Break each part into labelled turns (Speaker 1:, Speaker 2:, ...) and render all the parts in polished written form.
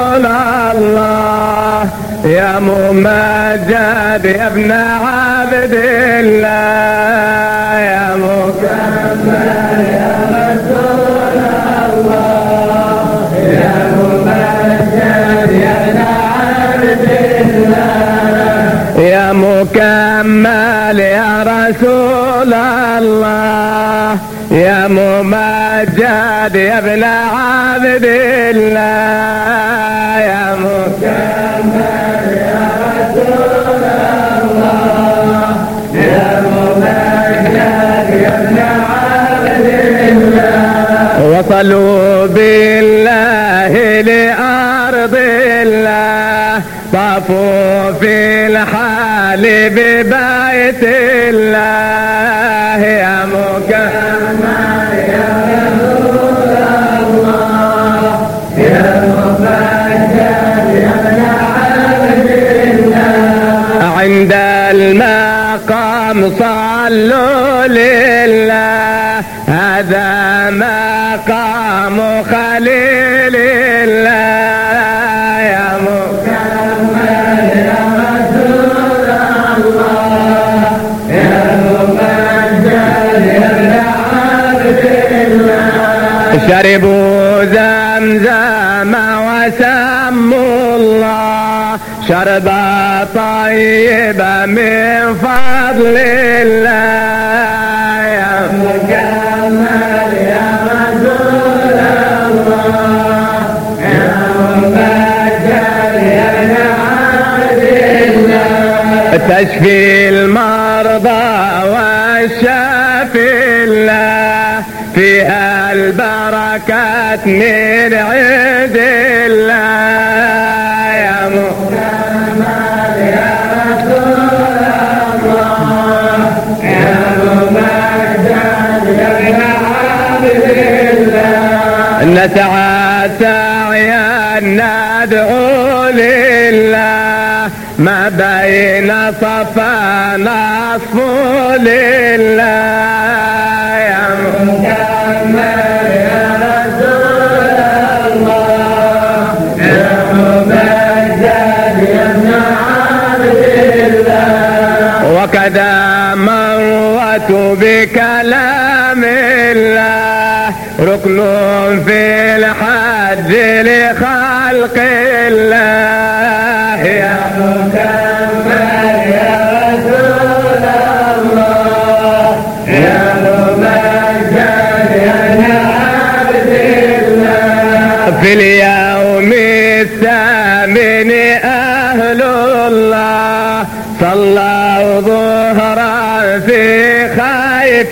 Speaker 1: رسول الله يا ممجد يا ابن عبد الله يا مكمل يا رسول الله يا ممجد يا ابن عبد الله يا مكمل يا رسول الله يا ممجد يا ابن عبد الله يا مكمل يا رسول الله يا ممجد يا ابن عبد الله وصلوا بالله لأرض الله طافوا في الحال ببيت الله يا مكمل يا رسول الله يا ممجد يا ابن عبد الله عند المقام صلوا لله هذا مقام خليل الله يا مكمل يا رسول الله يا ممجد يا ابن عبد الله شربوا زمزم وسموا الله شربة طيبة من فضل الله يا مكمل يا رسول الله يا ممجد يا ابن عبد الله تشفي المرضى والشافي الله فيها البركات من عند الله يا مكمل يا رسول الله يا ممجد يا ابن عبد الله نسعى سعيا ندعو لله ما بين صفانا صفو لله يا مكمل يا رسول الله يا ممجد يا ابن عبد الله وكذا مرت بكلام الله ركن في الحج لخلق الله يا مكمل يا رسول الله يا ممجد يا ابن عبد الله في اليوم الثامن أهل الله صلوا ظهرا في خيف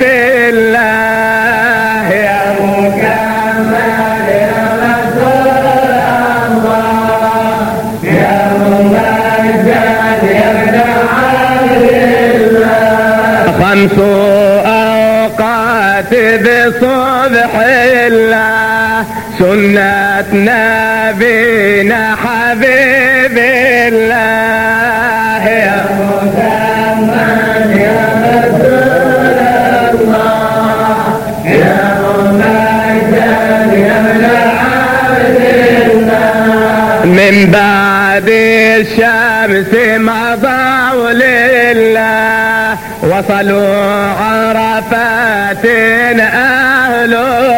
Speaker 1: الله يا مكمل يا رسول الله يا ممجد يا ابن عبد الله خمس أوقات بصبح الله سنة نبينا حبيب الله يا مكمل يا رسول الله يا ممجد يا ابن عبد الله من بعد الشمس مضوا لله وصلوا عرفات أهل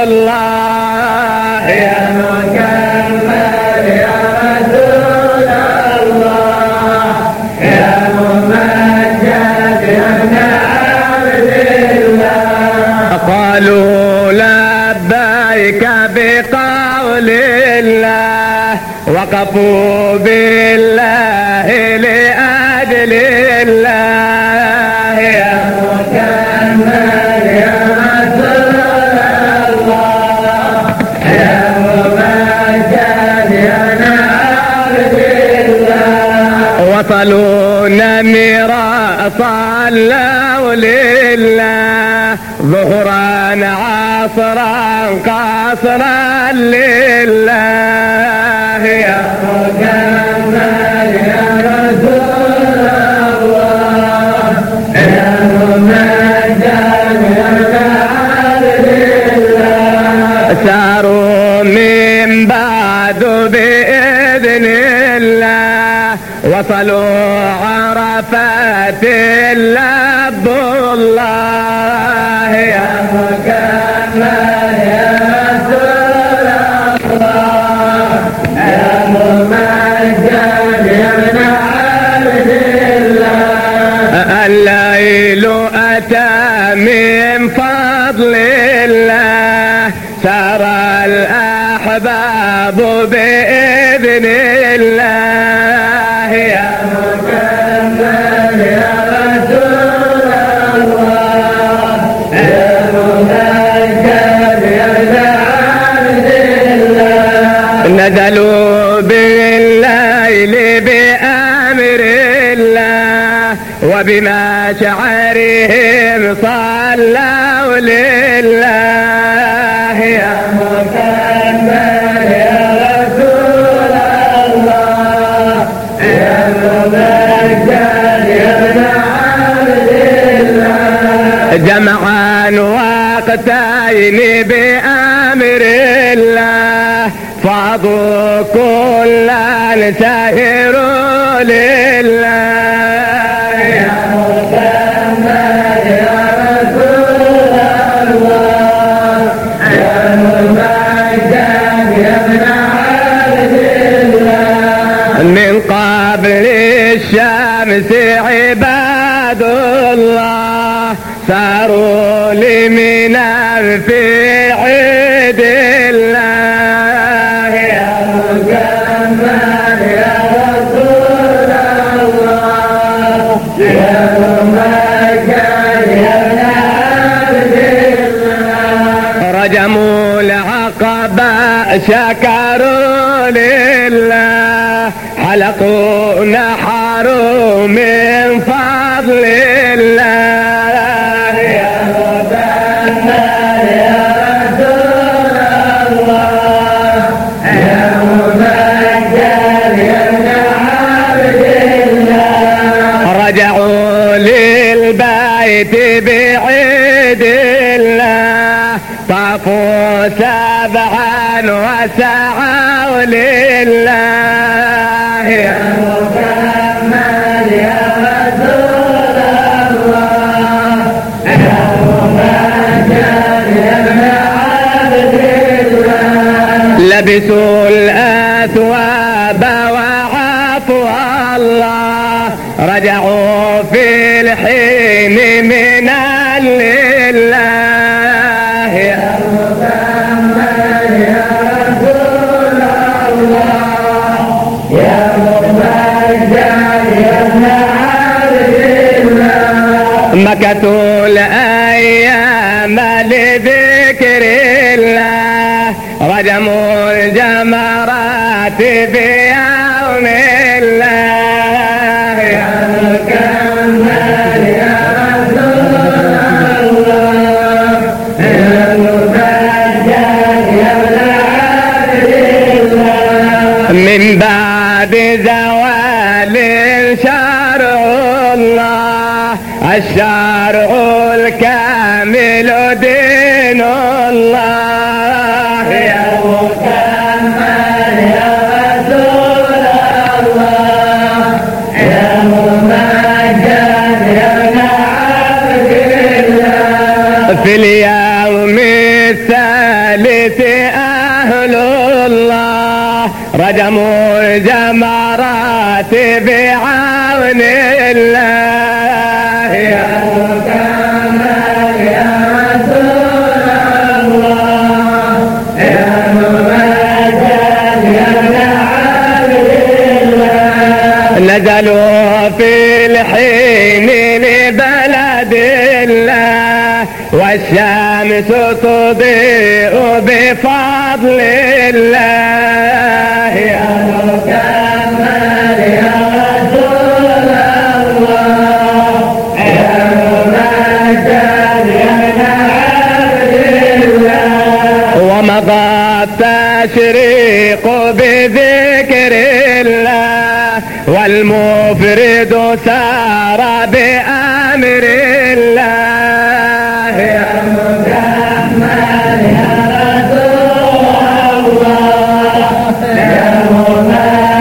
Speaker 1: الله يا مكمل يا رسول الله يا ممجد يا ابن عبد الله قالوا لبيك بقول الله وقفوا بالله لأجل الله يا مكمل يا رسول الله يا ممجد يا ابن عبد الله وصلوا نمرا صلوا لله ظهرا عصرا قصرا لله يا مكمل يا رسول الله يا ممجد يا ابن عبد الله ساروا من بعد بإذن بإذن الله وصلوا عرفات لبوا الله يا مكمل يا رسول الله يا ممجد يا ابن عبد الله الليل أتى من فضل الله سار الأحباب بإذن الله يا مكمل يا رسول الله يا ممجد يا ابن عبد الله نزلوا بالليل بأمر الله وبمشعرهم صلوا لله يا مكمل يا رسول الله يا ممجد يا ابن عبد الله جمعا وقتين بأمر الله فاضوا كلا سهروا لله يا مكمل يا رسول الله يا ممجد يا ابن عبد الله من قبل الشمس عباد الله ساروا لمنى في عيد الله يا مكمل يا رسول الله يا ممجد يا ابن عبد الله رجموا العقبة شكروا لله حلقوا نحروا من فضل الله يا مكمل يا رسول الله يا ممجد يا ابن عبد الله رجعوا للبيت بعيد الله طافوا سبعا وسعوا لله يا مكمل يا رسول الله يا ممجد يا ابن عبد الله لبسوا الأثواب وعفوا الله رجعوا في الحين من لله يا مكمل يا رسول الله يا ممجد يا ابن عبد الله مكثوا الأيام لذكر الله رجموا الجمرات بيوم الله يا مكمل يا رسول الله يا ممجد يا ابن عبد الله من بعد زوال شرع الله الشرع الكامل دين الله يا مكمل يا رسول الله يا ممجد يا ابن عبد الله في اليوم الثالث أهل الله رجموا الجمرات بعون الله يا مكمل يا رسول الله يا ممجد يا ابن عبد الله نزلوا في الحين لبلد الله والشمس تضيء بفضل الله يا مكمل يا رسول الله يا ممجد يا ابن عبد الله ومضى التشريق بذكر الله والمفرد سار بأمر الله يا مكمل يا رسول الله يا ممجد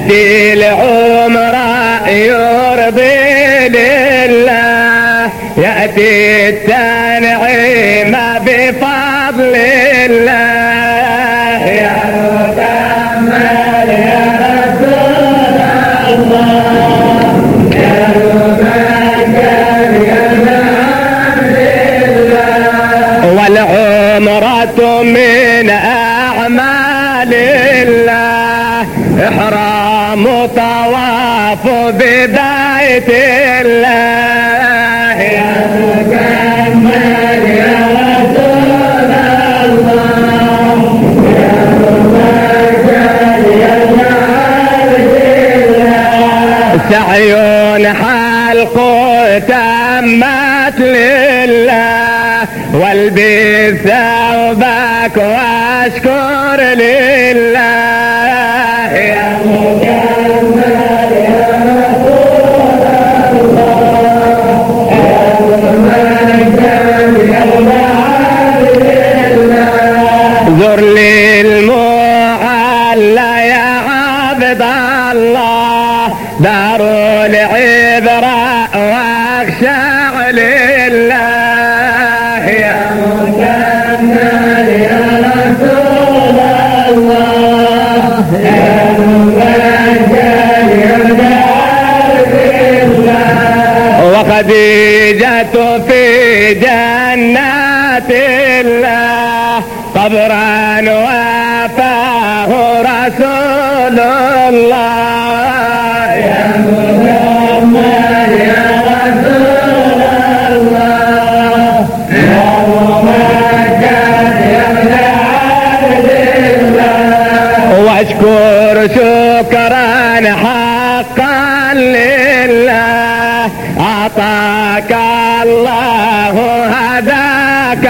Speaker 1: يأتي العمر يرضي لله، يأتي التنعيم بفضل الله. يا مكمل يا رسول الله، يا مكمل يا عبد الله. والعمرة من أعمال الله، إحرام طواف ببيت الله. يا مكمل يا رسول الله، يا مكمل يا عبد الله. سعي حلق تمت لله، والبس ثوبك واشكر لله. يا مكمل يا رسول الله، يا مكمل يا عبد الله. زر للمعلى يا عبد الله، دار العبرة واخشع لله. يا مكمل يا رسول الله، يا مكمل يا عبد الله. وخديجة في جنات الله، قبرا وافاه رسول الله. يا مكمل يا رسول الله، يا مكمل يا عبد الله. واشكر شكرا حقا لله، أعطاك الله هداك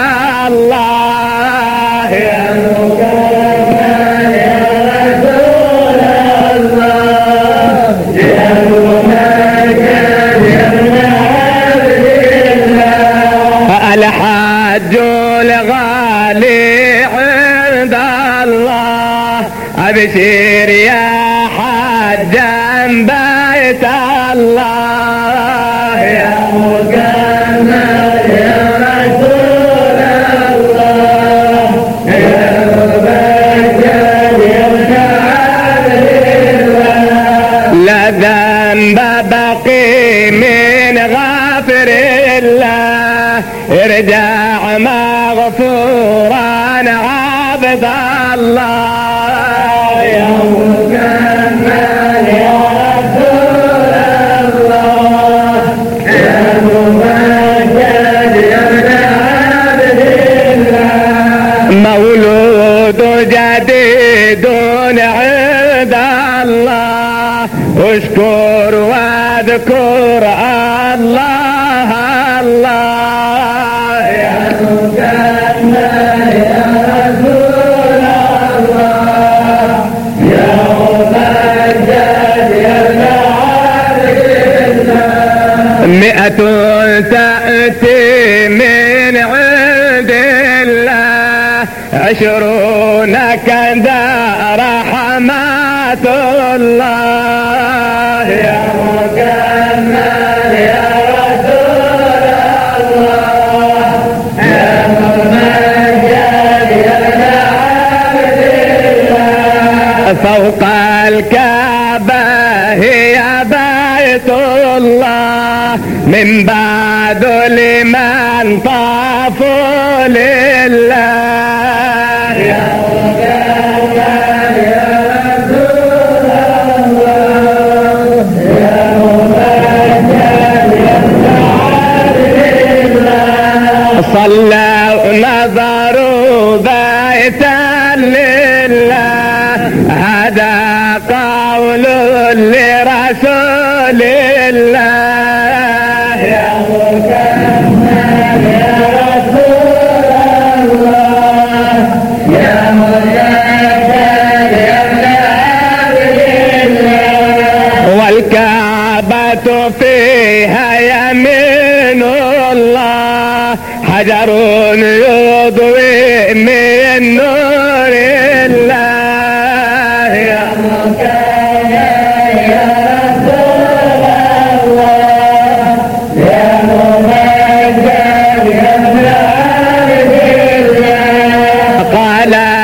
Speaker 1: الله. يا مكمل يا رسول الله، يا مكمل يا عبد الله. الحج الغالي عند الله، أبشر يا حجا بيت الله. يا مكمل يا رسول الله، يا مكمل يا عبد الله. لا ذنب بقي من غافر الله، ارجع مغفورا عبد الله. يا مكمل يا رسول الله، يا مكمل يا عبد الله. مولود جديد عند الله، اشكر واذكر الله الله. يا مكمل يا رسول الله، يا مكمل يا عبد الله. 100 تأتي من عند الله، 20 كذا رحمة الله. يا مكمل يا رسول الله، يا مكمل يا عبد الله. فوق الكعبة هي بيت الله، من بعد لمن طافوا لله. يا مكمل يا رسول الله، يا مكمل يا عبد الله. صلوا نظروا بيتا لله، هذا قول لرسول الله. يا مكمل يا رسول الله، يا مكمل يا عبد الله. والكعبة فيها يمين الله، حجر يضوي من نور الله. يا مكمل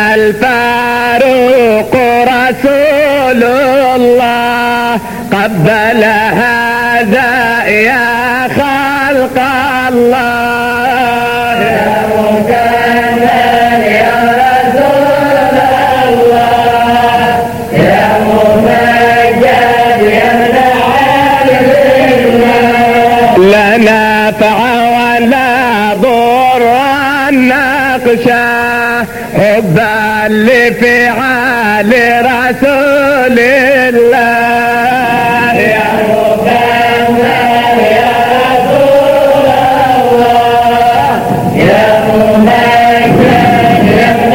Speaker 1: الفاروق رسول الله قبل هذا يا خلق الله يا مكمل يا رسول الله يا ممجد يا ابن الله لا نفع ولا ضر نقشا حبا لفعال رسول الله يا مكمل يا رسول الله يا ممجد يا ابن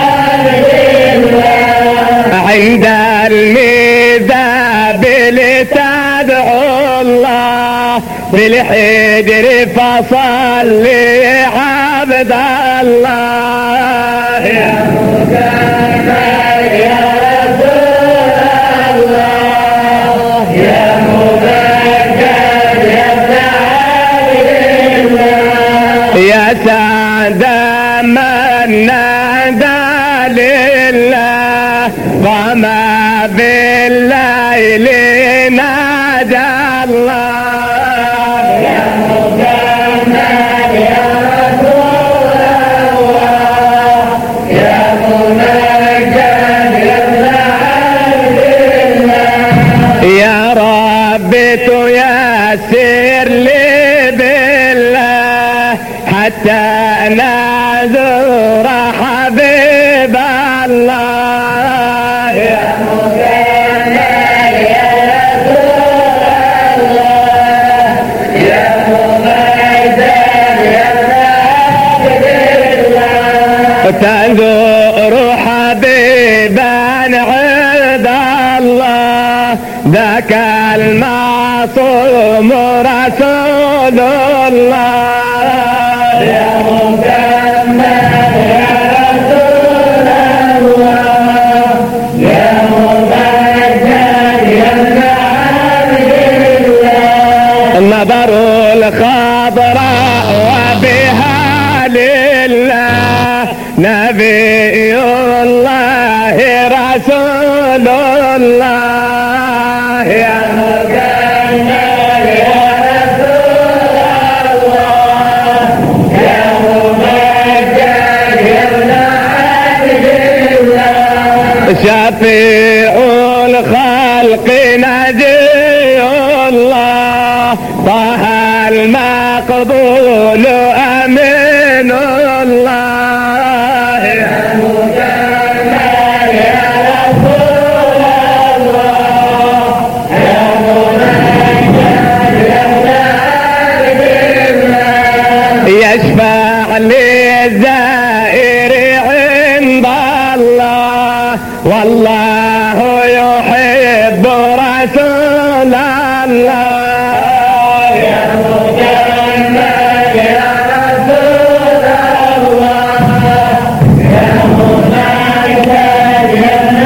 Speaker 1: الله عند الميزاب لتدعو الله بالحجر فصلي عبد الله يا مكمل يا رسول الله يا ممجد يا ابن الله يا سعد من نادى لله وما بالليل نادى الله يا مكمل يا رسول الله يا ممجد يا ابن الله يا رب تيسر لي بالله حتى نزور حبيب الله يا مكمل يا رسول الله يا ممجد يا ابن الله تزور حبيبا عند الله ذاك المعصوم رسول الله يا مكمل يا رسول الله يا ممجد يا ابن الله نظر الخضراء وبها لله نبي الله رسول الله يا مكمل يا رسول الله يا ممجد يا ابن الله شفيع الخلق نجي الله طه المقبول أمين الله يا مكمل يا رسول الله يا ممجد يا ابن الله يشفع للزائر عند الله والله يحب رسول الله يا مكمل يا رسول الله يا ممجد يا ابن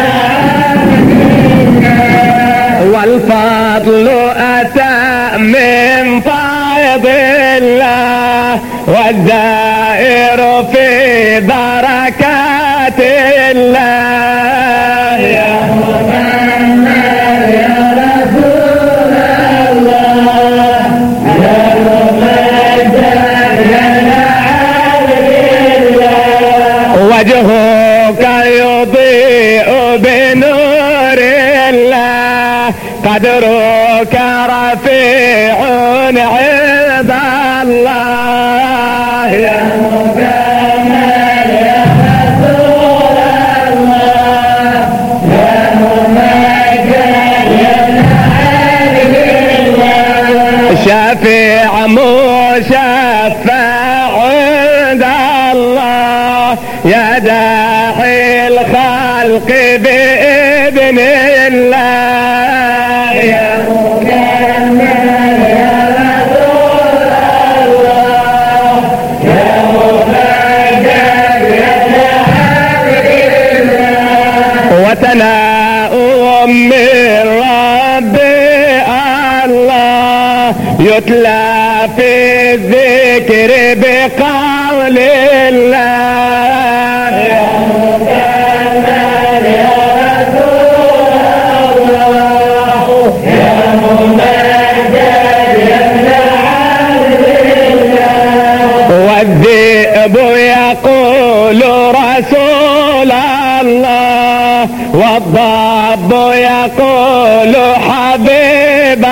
Speaker 1: الله والفضل أتى من فيض الله والزائر في بركات الله يا مكمل يا رسول الله يا ممجد يا ابن الله وجهك يضيء بنور الله قدرك رفيع عند الله يا مكمل يا رسول الله يا ممجد يا ابن الله شفيع مشفع عند الله يا داعي الخلق بإذن الله يا مكمل يا رسول الله يا ممجد يا ابن الله وتناؤم من رب الله يتلى في الذكر بقول الله يا مكمل
Speaker 2: الله والضب يقول حبيب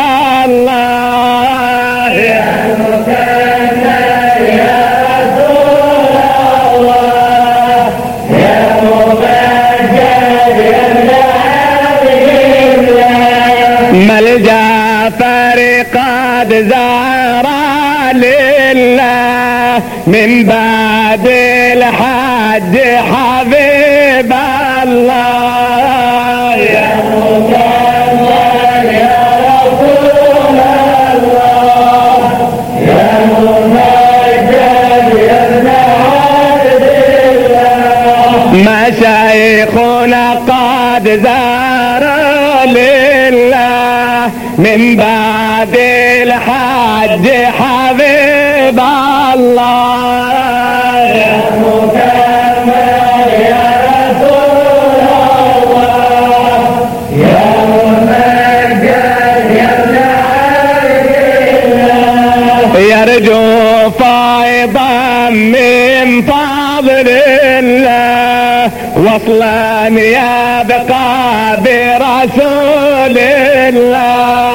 Speaker 2: الله
Speaker 1: يا مكمل يا رسول الله يا ممجد يا ابن عبد الله
Speaker 2: ملجأ فرقاد زارا لله من بعد الحج حبيب الله
Speaker 1: يا مكمل يا رسول الله يا ممجد يا ابن عبد الله
Speaker 2: مشايخنا قد زاروا لله من بعد الحج حبيب الله
Speaker 1: يا مكمل يا رسول الله يا ممجد يا ابن عبد الله
Speaker 2: يرجو فيضا من فضل الله وصلا يبقى برسول الله